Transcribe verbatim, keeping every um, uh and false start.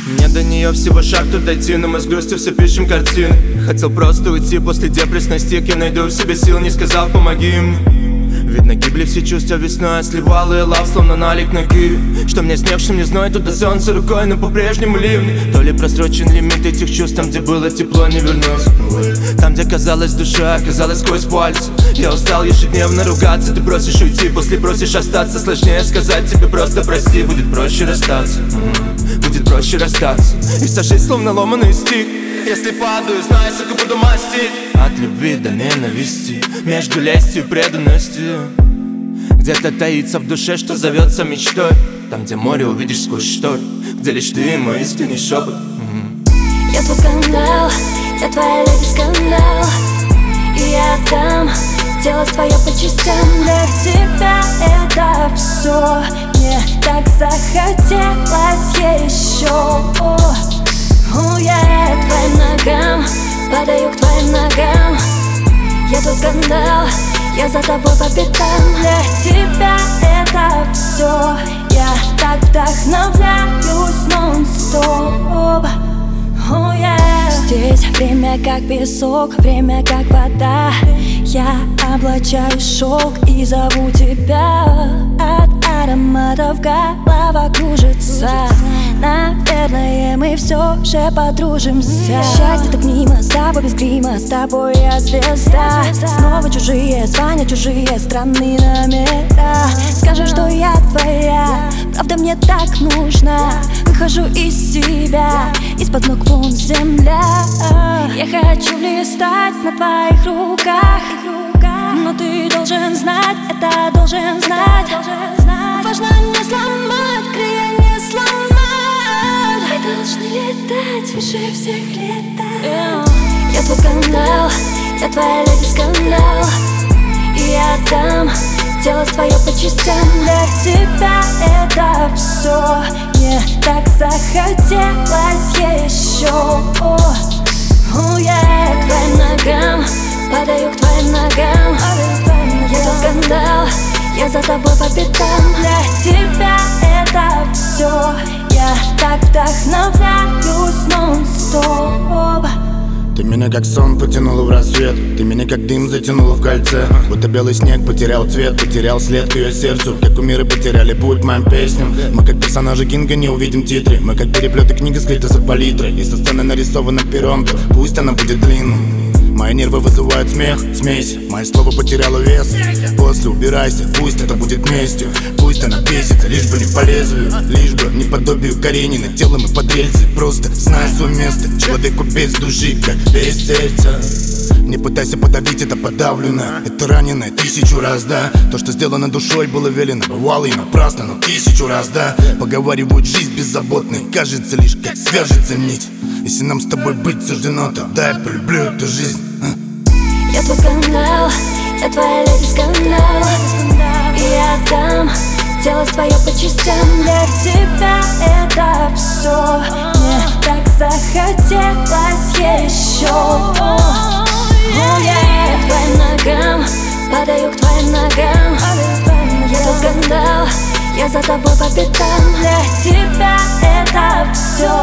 Мне до нее всего шаг тут дойти, но мы с грустью все пишем картины. Хотел просто уйти после депрессной стик, я найду в себе сил, не сказал помоги мне. Видно, гибли все чувства весной, а сливал и лав, словно налик на киви. Что мне снег, что мне зной, тут до солнца рукой, но по-прежнему ливни. То ли просрочен лимит этих чувств, там где было тепло, не вернусь. Там где казалась душа, оказалась сквозь пальцы. Я устал ежедневно ругаться, ты просишь уйти, после просишь остаться. Сложнее сказать тебе просто прости, будет проще расстаться, будет проще расстаться. И вся жизнь словно ломаный стик. Если падаю, знай, сука, буду мастить. От любви до ненависти, между лестью и преданностью. Где-то таится в душе, что зовется мечтой. Там, где море увидишь сквозь шторы, где лишь ты и мой истинный шепот. Я твой скандал, я твоя леди скандал. И я отдам тело свое по частям. Для тебя это все. Мне так захотелось еще. О, я к твоим ногам, падаю к твоим ногам. Я твой скандал, я за тобой по пятам. Для тебя это все. Я так вдохновляюсь нон-стоп. Oh, yeah. Здесь время как песок, время как вода. Я облачаю шелк и зову тебя. От ароматов голова кружится. Наверное, мы все же подружимся. Счастье так мимо, с тобой без грима, с тобой я звезда. Снова чужие, звонят чужие, странные номера. Скажи, что я твоя, правда мне так нужно. Выхожу из себя, из-под ног вон земля. Я хочу листать на твоих руках, но ты должен знать, это должен знать. Важно не сломать, крылья не сломать. Мы должны летать выше всех летать. Я твой скандал, я твоя леди скандал. И я отдам тело свое по частям. Для тебя это все. Мне так захотелось еще. О, я к твоим ногам, падаю к твоим ногам. Я твой скандал, я за тобой по пятам. Для тебя это все. Я так вдохновляюсь нон-стоп. Ты меня как сон потянула в рассвет. Ты меня как дым затянула в кольце. Будто белый снег потерял цвет, потерял след к ее сердцу. Как кумиры потеряли путь к моим песням. Мы как персонажи Кинга не увидим титры. Мы как переплеты книги скрыты за палитрой. И со сцены нарисована пером, пусть она будет длинной. Мои нервы вызывают смех, смесь. Мое слово потеряло вес. После убирайся, пусть это будет местью. Пусть она бесится, лишь бы не по лезвию. Лишь бы не подобию Каренина. Телом и под рельсы, просто знай свое место. Человеку без души, как без сердца. Не пытайся подавить, это подавлено. Это раненое тысячу раз, да. То, что сделано душой, было велено. Бывало и напрасно, но тысячу раз, да. Поговаривают, жизнь беззаботной кажется лишь как свяжется нить. Если нам с тобой быть суждено, тогда я полюблю эту жизнь. Я твой скандал, я твоя леди скандал. И я отдам тело свое по частям. Для тебя это все. Мне так захотелось еще. О, я к твоим ногам, падаю к твоим ногам. Я твой скандал, я за тобой по пятам. Для тебя это все.